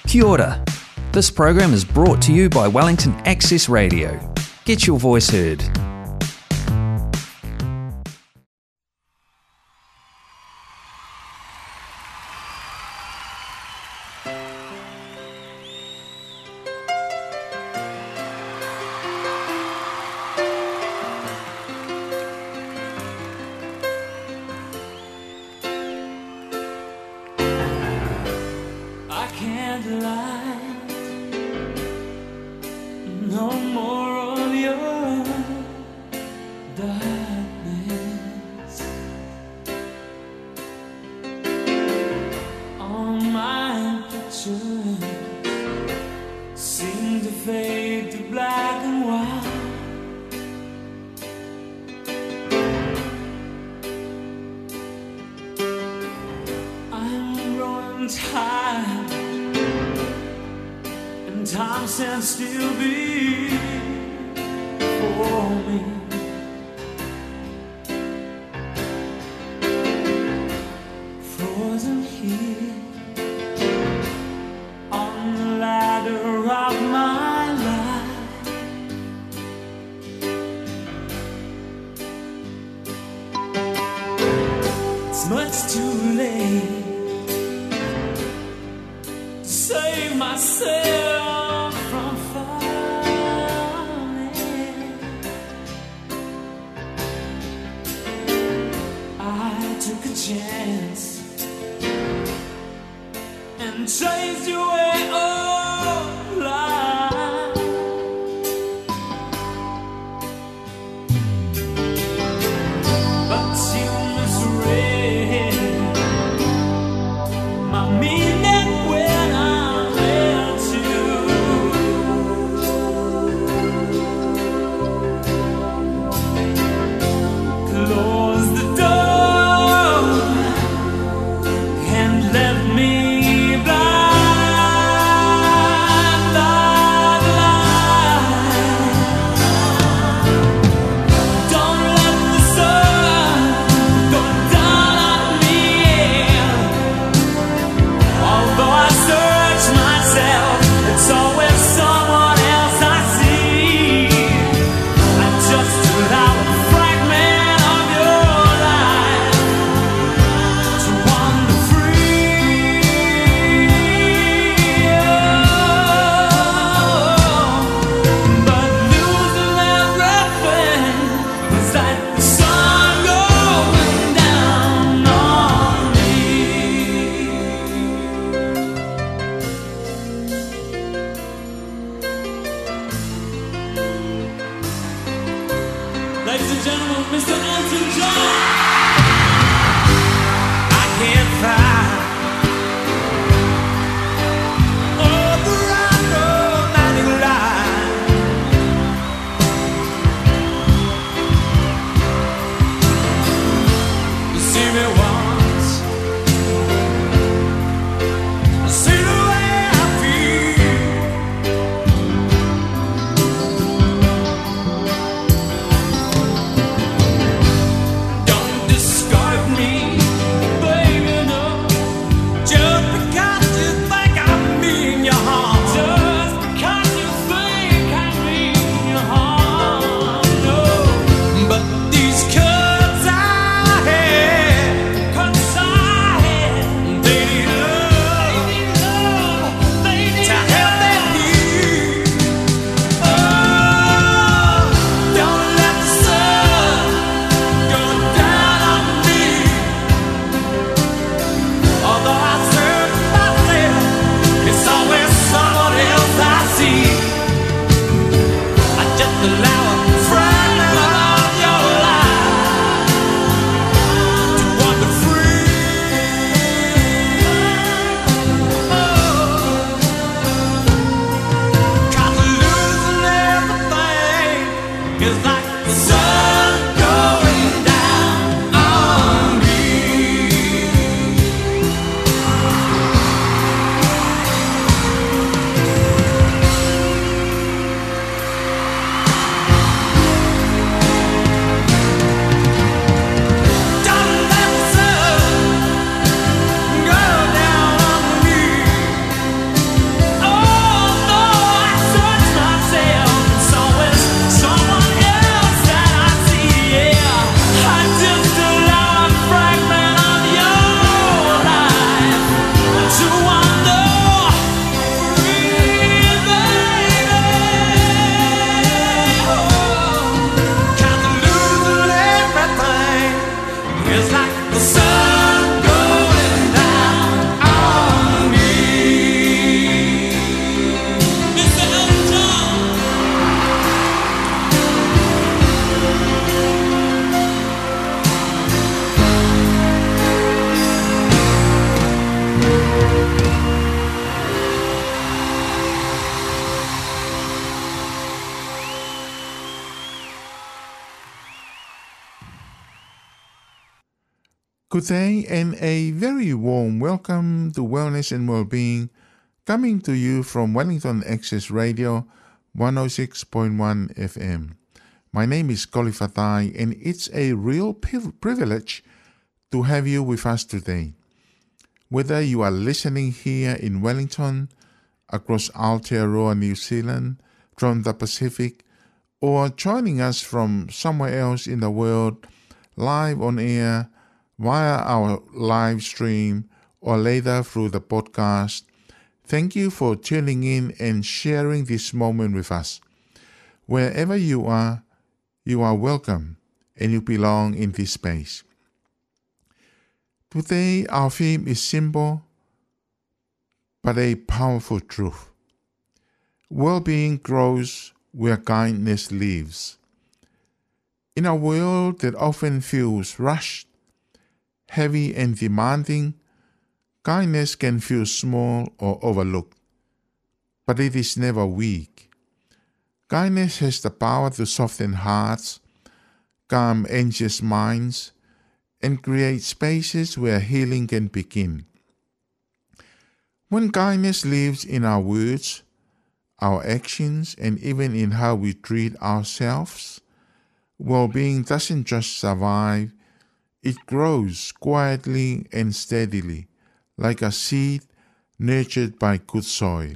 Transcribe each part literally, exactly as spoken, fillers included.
Kia ora. This program is brought to you by Wellington Access Radio. Get your voice heard. Let me blind. Good day and a very warm welcome to Wellness and Wellbeing, coming to you from Wellington Access Radio one oh six point one F M. My name is Colin Fatai, and it's a real privilege to have you with us today. Whether you are listening here in Wellington, across Aotearoa, New Zealand, from the Pacific, or joining us from somewhere else in the world, live on air, via our live stream, or later through the podcast, thank you for tuning in and sharing this moment with us. Wherever you are, you are welcome and you belong in this space. Today, our theme is simple but a powerful truth. Well-being grows where kindness lives. In a world that often feels rushed, heavy and demanding, kindness can feel small or overlooked, but it is never weak. Kindness has the power to soften hearts, calm anxious minds, and create spaces where healing can begin. When kindness lives in our words, our actions, and even in how we treat ourselves, well-being doesn't just survive, it grows quietly and steadily, like a seed nurtured by good soil.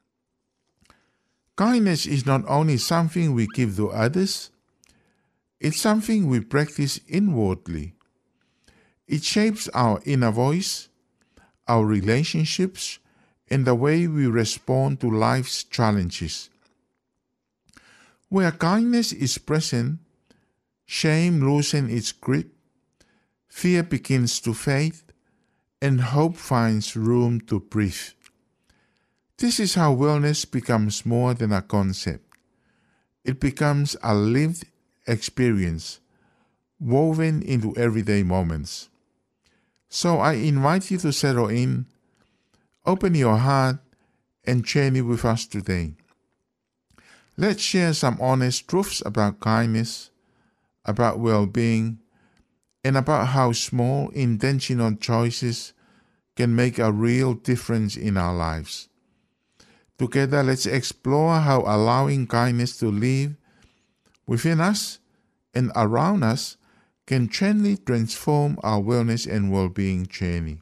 Kindness is not only something we give to others, it's something we practice inwardly. It shapes our inner voice, our relationships, and the way we respond to life's challenges. Where kindness is present, shame loosens its grip, fear begins to fade, and hope finds room to breathe. This is how wellness becomes more than a concept. It becomes a lived experience, woven into everyday moments. So I invite you to settle in, open your heart, and journey with us today. Let's share some honest truths about kindness, about well-being, and about how small, intentional choices can make a real difference in our lives. Together, let's explore how allowing kindness to live within us and around us can gently transform our wellness and well-being journey.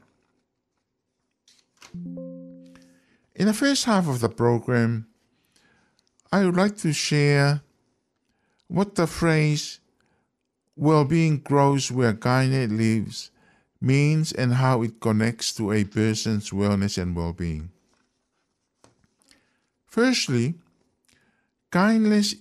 In the first half of the program, I would like to share what the phrase well-being grows where kindness lives means and how it connects to a person's wellness and well-being. Firstly, kindness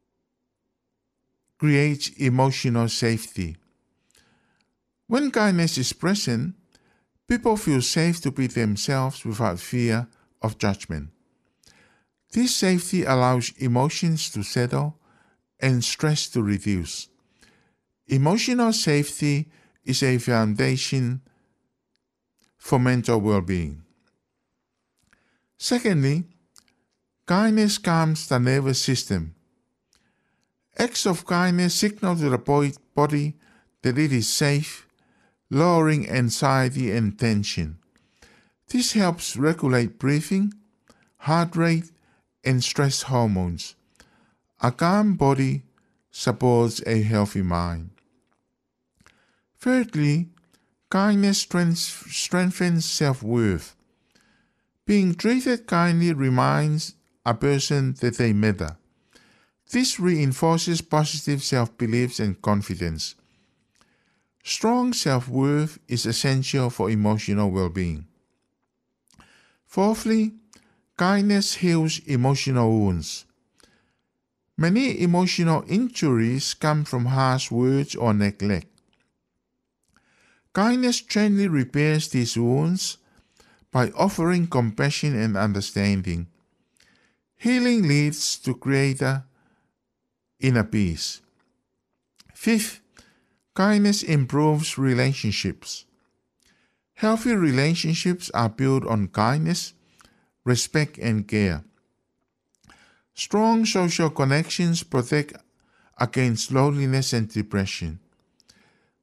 creates emotional safety. When kindness is present, people feel safe to be themselves without fear of judgment. This safety allows emotions to settle and stress to reduce. Emotional safety is a foundation for mental well-being. Secondly, kindness calms the nervous system. Acts of kindness signal to the body that it is safe, lowering anxiety and tension. This helps regulate breathing, heart rate, and stress hormones. A calm body supports a healthy mind. Thirdly, kindness strengthens self-worth. Being treated kindly reminds a person that they matter. This reinforces positive self-beliefs and confidence. Strong self-worth is essential for emotional well-being. Fourthly, kindness heals emotional wounds. Many emotional injuries come from harsh words or neglect. Kindness gently repairs these wounds by offering compassion and understanding. Healing leads to greater inner peace. Fifth, kindness improves relationships. Healthy relationships are built on kindness, respect, and care. Strong social connections protect against loneliness and depression.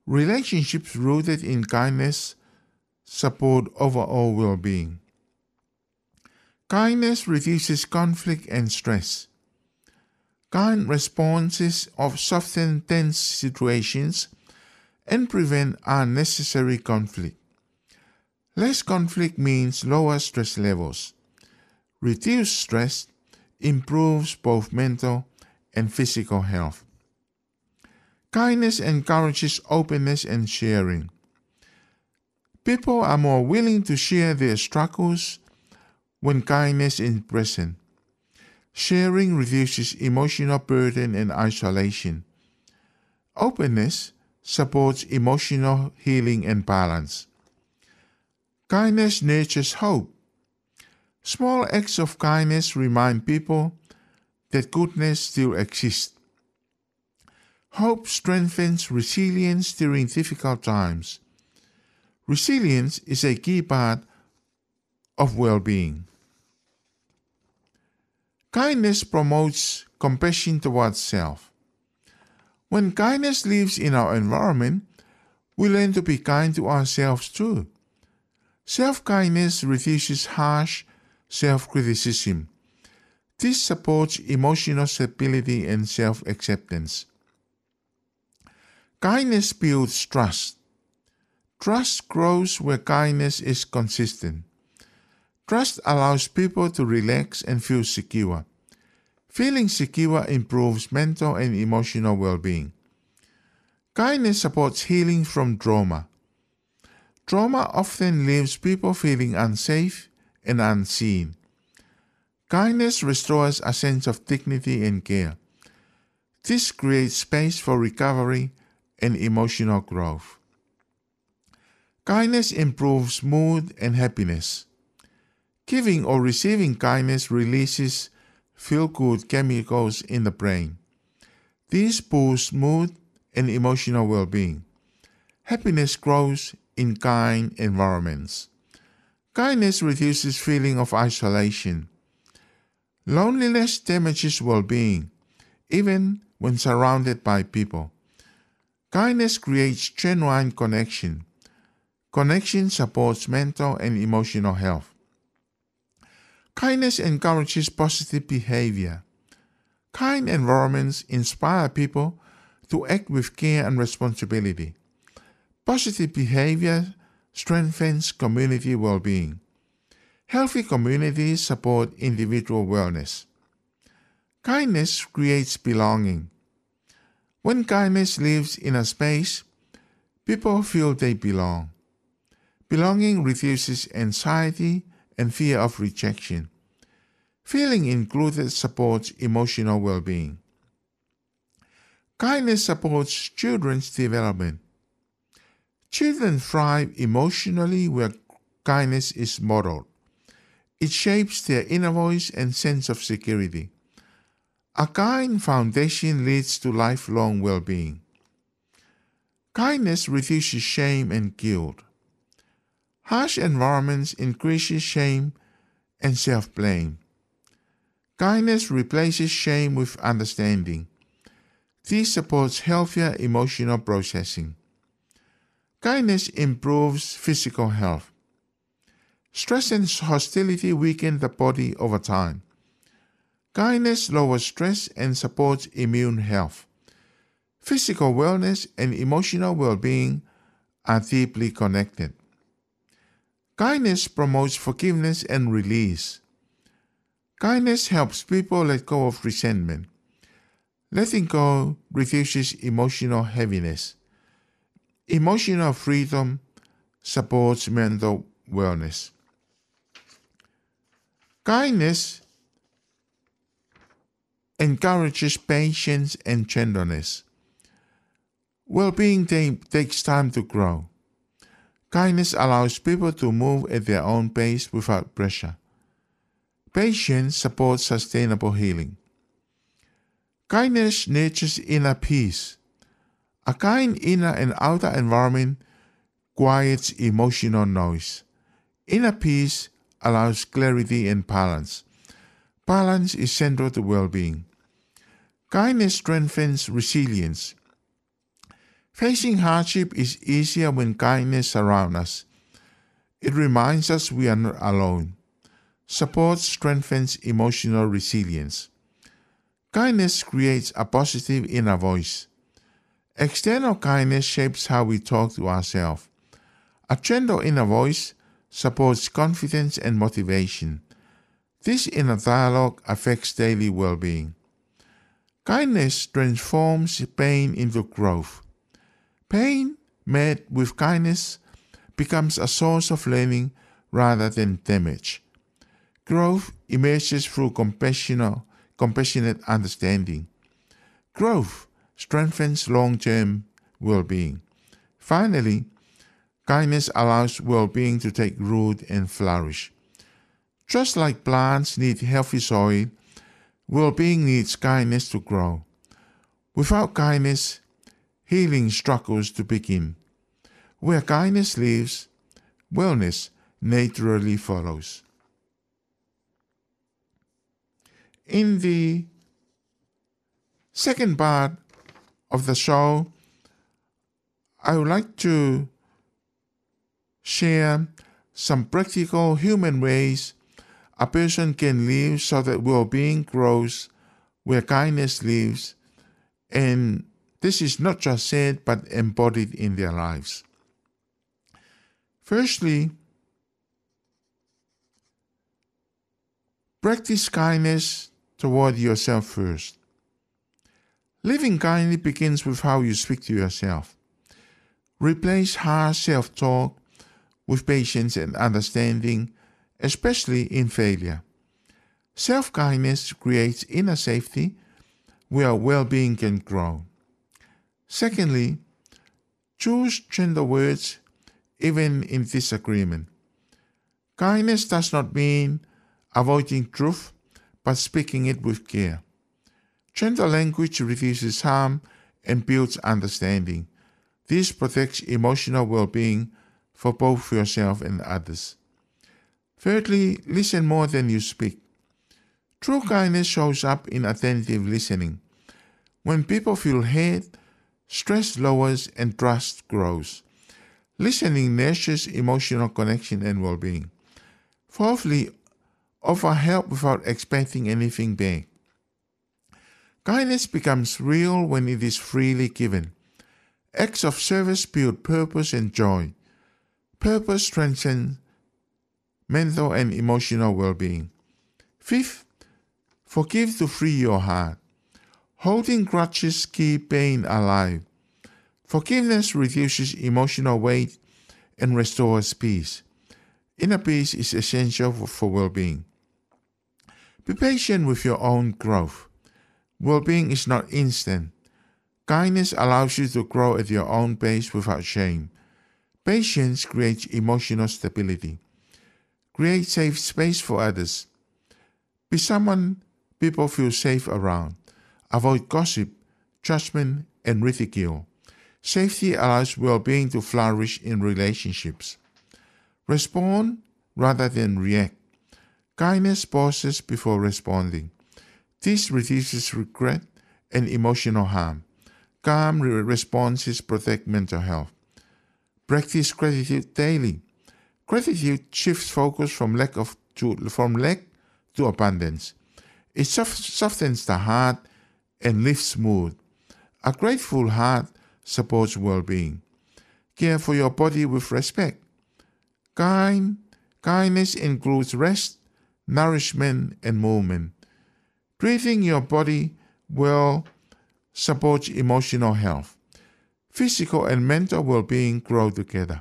Relationships rooted in kindness support overall well-being. Kindness reduces conflict and stress. Kind responses of soften tense situations and prevent unnecessary conflict. Less conflict means lower stress levels. Reduced stress improves both mental and physical health. Kindness encourages openness and sharing. People are more willing to share their struggles when kindness is present. Sharing reduces emotional burden and isolation. Openness supports emotional healing and balance. Kindness nurtures hope. Small acts of kindness remind people that goodness still exists. Hope strengthens resilience during difficult times. Resilience is a key part of well-being. Kindness promotes compassion towards self. When kindness lives in our environment, we learn to be kind to ourselves too. Self-kindness reduces harsh self-criticism. This supports emotional stability and self-acceptance. Kindness builds trust. Trust grows where kindness is consistent. Trust allows people to relax and feel secure. Feeling secure improves mental and emotional well-being. Kindness supports healing from trauma. Trauma often leaves people feeling unsafe and unseen. Kindness restores a sense of dignity and care. This creates space for recovery and emotional growth. Kindness improves mood and happiness. Giving or receiving kindness releases feel-good chemicals in the brain. These boost mood and emotional well-being. Happiness grows in kind environments. Kindness reduces feeling of isolation. Loneliness damages well-being, even when surrounded by people. Kindness creates genuine connection. Connection supports mental and emotional health. Kindness encourages positive behavior. Kind environments inspire people to act with care and responsibility. Positive behavior strengthens community well-being. Healthy communities support individual wellness. Kindness creates belonging. When kindness lives in a space, people feel they belong. Belonging reduces anxiety and fear of rejection. Feeling included supports emotional well-being. Kindness supports children's development. Children thrive emotionally where kindness is modeled. It shapes their inner voice and sense of security. A kind foundation leads to lifelong well-being. Kindness reduces shame and guilt. Harsh environments increases shame and self-blame. Kindness replaces shame with understanding. This supports healthier emotional processing. Kindness improves physical health. Stress and hostility weaken the body over time. Kindness lowers stress and supports immune health. Physical wellness and emotional well-being are deeply connected. Kindness promotes forgiveness and release. Kindness helps people let go of resentment. Letting go reduces emotional heaviness. Emotional freedom supports mental wellness. Kindness encourages patience and gentleness. Well-being t- takes time to grow. Kindness allows people to move at their own pace without pressure. Patience supports sustainable healing. Kindness nurtures inner peace. A kind inner and outer environment quiets emotional noise. Inner peace allows clarity and balance. Balance is central to well-being. Kindness strengthens resilience. Facing hardship is easier when kindness surrounds us. It reminds us we are not alone. Support strengthens emotional resilience. Kindness creates a positive inner voice. External kindness shapes how we talk to ourselves. A gentle inner voice supports confidence and motivation. This inner dialogue affects daily well-being. Kindness transforms pain into growth. Pain, met with kindness, becomes a source of learning rather than damage. Growth emerges through compassionate, compassionate understanding. Growth strengthens long-term well-being. Finally, kindness allows well-being to take root and flourish. Just like plants need healthy soil, well-being needs kindness to grow. Without kindness, healing struggles to begin. Where kindness lives, wellness naturally follows. In the second part of the show, I would like to share some practical human ways a person can live so that well-being grows where kindness lives, and this is not just said but embodied in their lives. Firstly, practice kindness toward yourself first. Living kindly begins with how you speak to yourself. Replace harsh self-talk with patience and understanding, especially in failure. Self-kindness creates inner safety where well-being can grow. Secondly, choose gentle words even in disagreement. Kindness does not mean avoiding truth, but speaking it with care. Gentle language reduces harm and builds understanding. This protects emotional well-being for both yourself and others. Thirdly, listen more than you speak. True kindness shows up in attentive listening. When people feel heard, stress lowers and trust grows. Listening nurtures emotional connection and well-being. Fourthly, offer help without expecting anything back. Kindness becomes real when it is freely given. Acts of service build purpose and joy. Purpose strengthens mental and emotional well-being. Fifth, forgive to free your heart. Holding grudges keep pain alive. Forgiveness reduces emotional weight and restores peace. Inner peace is essential for, for well-being. Be patient with your own growth. Well-being is not instant. Kindness allows you to grow at your own pace without shame. Patience creates emotional stability. Create safe space for others. Be someone people feel safe around. Avoid gossip, judgment, and ridicule. Safety allows well-being to flourish in relationships. Respond rather than react. Kindness pauses before responding. This reduces regret and emotional harm. Calm responses protect mental health. Practice gratitude daily. Gratitude shifts focus from lack of to from lack to abundance. It softens the heart and lifts mood. A grateful heart supports well-being. Care for your body with respect. Kind kindness includes rest, nourishment, and movement. Treating your body well supports emotional health. Physical and mental well-being grow together.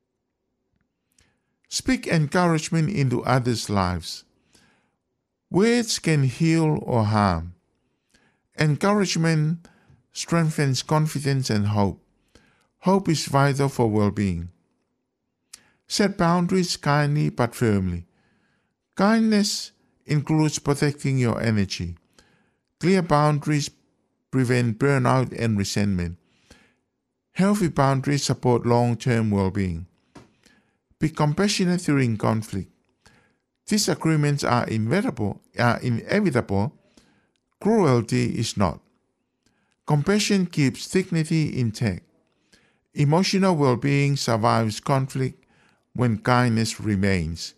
Speak encouragement into others' lives. Words can heal or harm. Encouragement strengthens confidence and hope. Hope is vital for well-being. Set boundaries kindly but firmly. Kindness includes protecting your energy. Clear boundaries prevent burnout and resentment. Healthy boundaries support long-term well-being. Be compassionate during conflict. Disagreements are inevitable, are inevitable. Cruelty is not. Compassion keeps dignity intact. Emotional well-being survives conflict when kindness remains.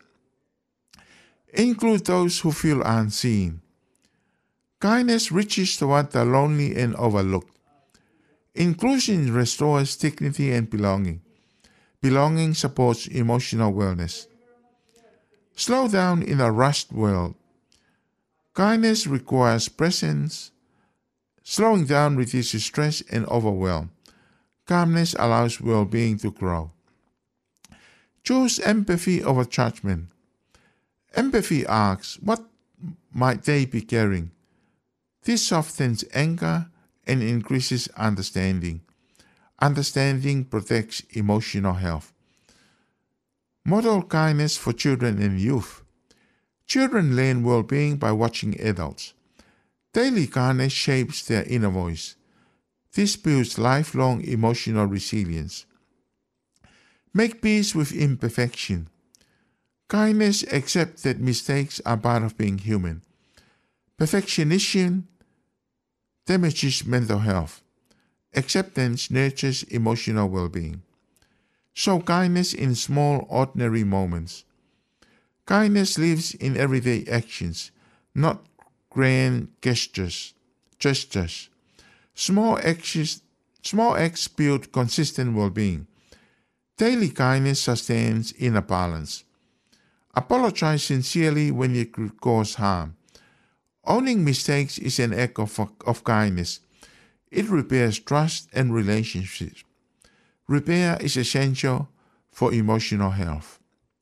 Include those who feel unseen. Kindness reaches toward the lonely and overlooked. Inclusion restores dignity and belonging. Belonging supports emotional wellness. Slow down in a rushed world. Kindness requires presence. Slowing down reduces stress and overwhelm. Calmness allows well-being to grow. Choose empathy over judgment. Empathy asks, what might they be carrying? This softens anger and increases understanding. Understanding protects emotional health. Model kindness for children and youth. Children learn well-being by watching adults. Daily kindness shapes their inner voice. This builds lifelong emotional resilience. Make peace with imperfection. Kindness accepts that mistakes are part of being human. Perfectionism damages mental health. Acceptance nurtures emotional well-being. Show kindness in small, ordinary moments. Kindness lives in everyday actions, not grand gestures. gestures. Small actions, small acts build consistent well-being. Daily kindness sustains inner balance. Apologize sincerely when you cause harm. Owning mistakes is an act of, of kindness. It repairs trust and relationships. Repair is essential for emotional health.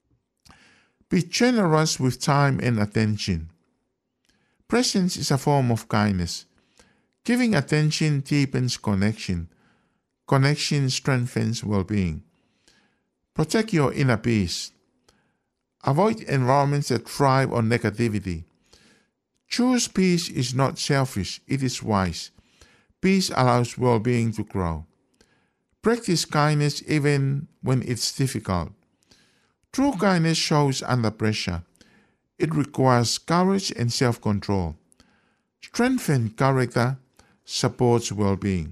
Be generous with time and attention. Presence is a form of kindness. Giving attention deepens connection. Connection strengthens well-being. Protect your inner peace. Avoid environments that thrive on negativity. Choose peace is not selfish, it is wise. Peace allows well-being to grow. Practice kindness even when it's difficult. True kindness shows under pressure. It requires courage and self-control. Strengthened character supports well-being.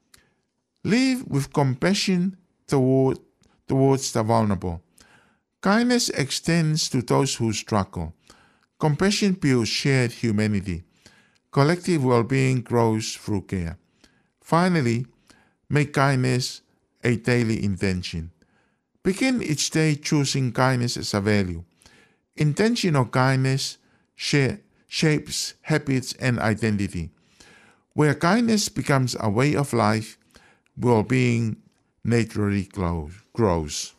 Live with compassion toward, towards the vulnerable. Kindness extends to those who struggle. Compassion builds shared humanity. Collective well-being grows through care. Finally, make kindness a daily intention. Begin each day choosing kindness as a value. Intentional kindness sh- shapes habits and identity. Where kindness becomes a way of life, well-being naturally grows.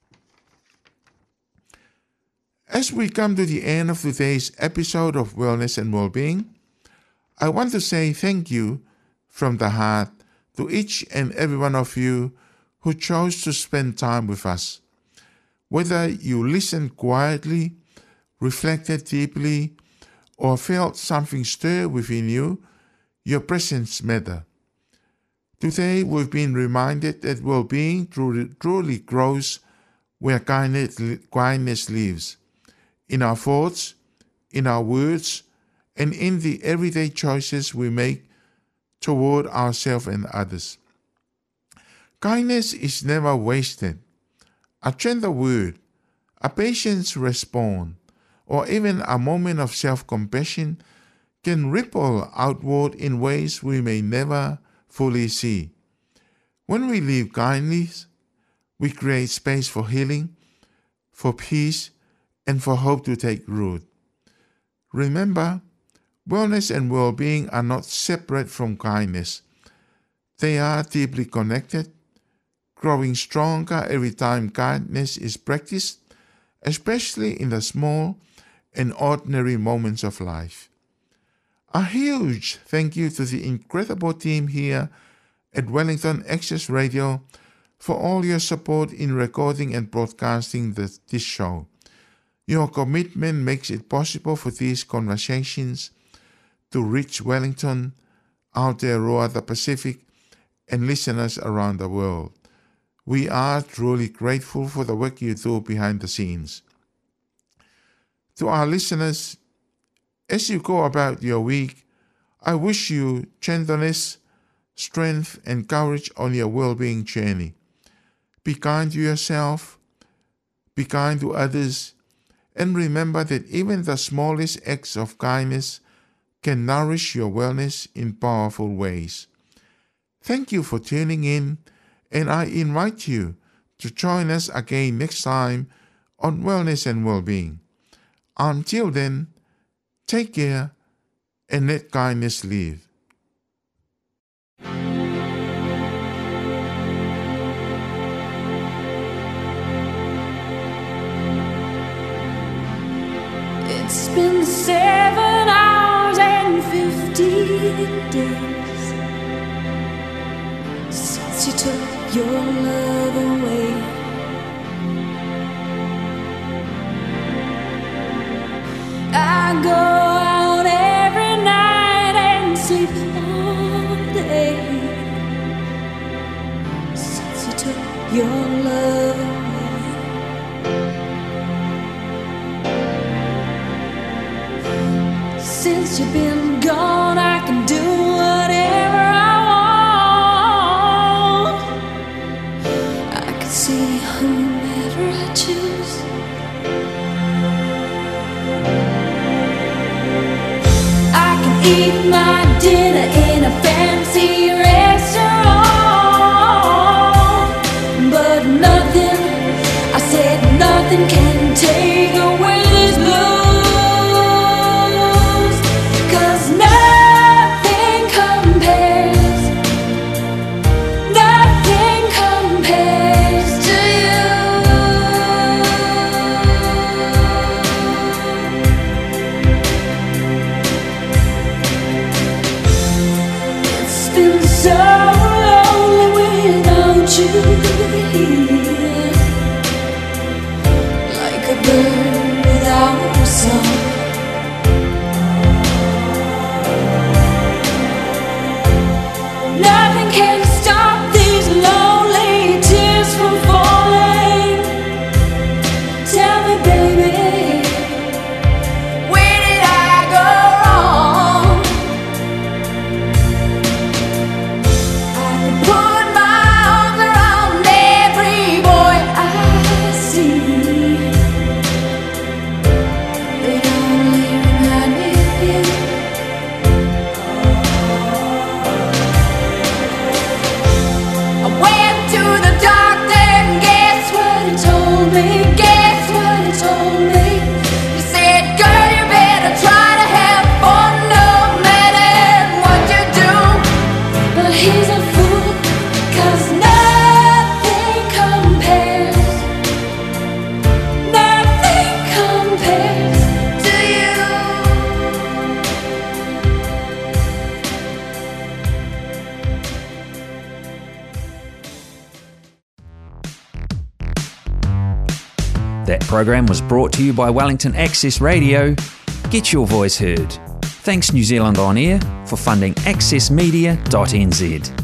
As we come to the end of today's episode of Wellness and Wellbeing, I want to say thank you from the heart to each and every one of you who chose to spend time with us. Whether you listened quietly, reflected deeply, or felt something stir within you, your presence matters. Today we've been reminded that well-being truly, truly grows where kindness, kindness lives. In our thoughts, in our words, and in the everyday choices we make toward ourselves and others. Kindness is never wasted. A gentle word, a patient response, or even a moment of self-compassion can ripple outward in ways we may never fully see. When we live kindly, we create space for healing, for peace, and for hope to take root. Remember, wellness and well-being are not separate from kindness. They are deeply connected, growing stronger every time kindness is practiced, especially in the small and ordinary moments of life. A huge thank you to the incredible team here at Wellington Access Radio for all your support in recording and broadcasting this, this show. Your commitment makes it possible for these conversations to reach Wellington, Aotearoa, the Pacific, and listeners around the world. We are truly grateful for the work you do behind the scenes. To our listeners, as you go about your week, I wish you gentleness, strength, and courage on your well-being journey. Be kind to yourself, be kind to others, and remember that even the smallest acts of kindness can nourish your wellness in powerful ways. Thank you for tuning in, and I invite you to join us again next time on Wellness and Wellbeing. Until then, take care and let kindness live. It's been seven hours and fifty days since you took your love away. I go out every night and sleep all day since you took your love away. Since you've been gone, I can do whatever I want. I can see whomever I choose. I can eat my dinner in a fancy restaurant, but nothing, I said nothing can take away this blues. So lonely without you here, like a bird without a song. Nothing can stop these lonely tears from falling. Tell me, baby, where did I go wrong? Put my arms around every boy I see. They only remind me of you. I went to the doctor and guess what he told me? Guess what he told me? He said, girl, you better try to have fun no matter what you do. But he's a fool, 'cause nothing compares, nothing compares to you. That program was brought to you by Wellington Access Radio. Get your voice heard. Thanks New Zealand On Air for funding access media dot n z.